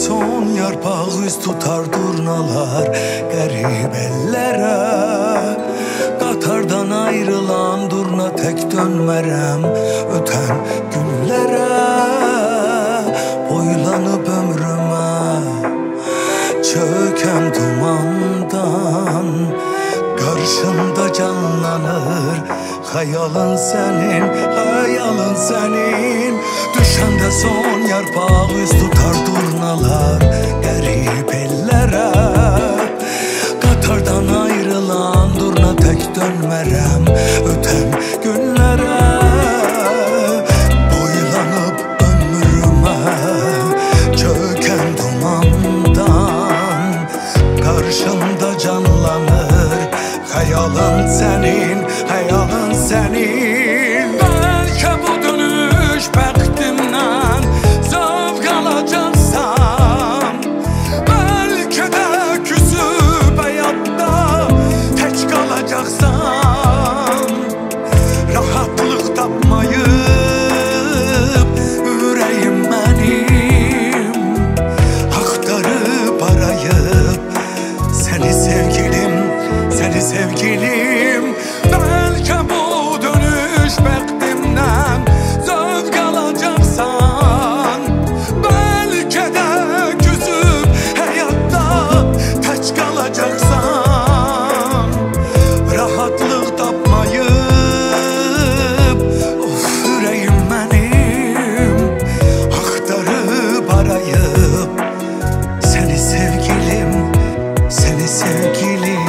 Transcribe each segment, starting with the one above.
son yarpaq üz tutar durnalar qərib ellərə. Qatardan ayrılan durna tək dönmərəm ötən günlərə. Boylanıb ömrümə çökəm dumandan, qarşında canlanır xəyalın sənin, xəyalın sənin. Düşəndə son yarpaq üz tutar durnalar qərib ellərə. Qatardan ayrılan durna tək dönmərəm ötən günlərə. Boylanıb ömrümə çökən dumandan, qarşında canlanır xəyalın sənin, xəyalın sənin. Bəlkə bu dönüş bəxtimdən zövq alacaqsan, bəlkə də küsüb həyatda tək qalacaqsan. Rahatlıq tapmayıb ürəyim mənim axtarıb arayıb səni sevgilim, səni sevgilim. Bəlkə bu dönüş bəxtimdən zövq alacaqsan, bəlkə də küsüb həyatda tək qalacaqsan. Rahatlıq tapmayıb ürəyim mənim axtarıb arayıb səni sevgilim, səni sevgilim.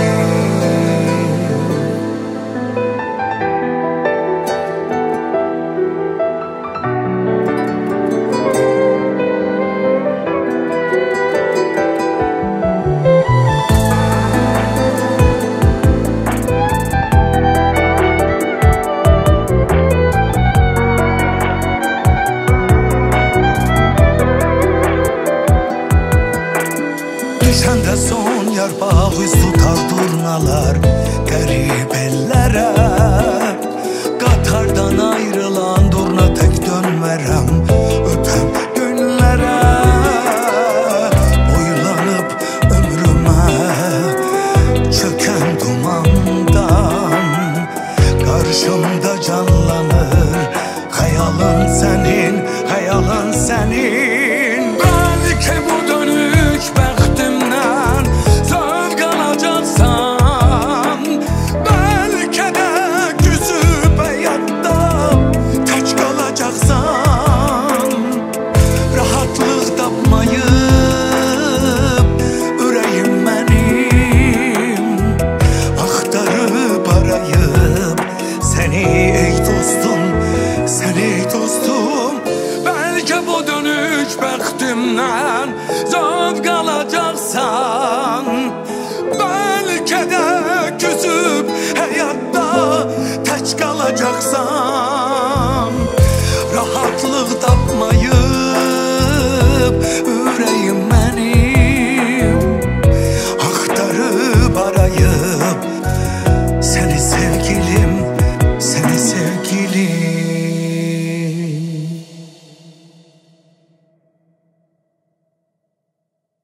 Düşəndə son yarpaq üz tutar durnalar qərib ellərə. Qatardan ayrılan durna tək dönmərəm ötən günlərə. Boylanıb ömrümə çökən dumandan, qarşımda canlanır xəyalın sənin, xəyalın sənin. Bəlkə bu dönüş bəxtimdən zövq alacaqsan, bəlkə də küsüb həyatda tək qalacaqsan. Rahatlıq tapmayıb ürəyim mənim axtarıb arayıb səni ey dostum, səni ey dostum. Bəlkə bu dönüş bəxtimdən zövq alacaqsan, bəlkə də küsüb həyatda tək qalacaqsan.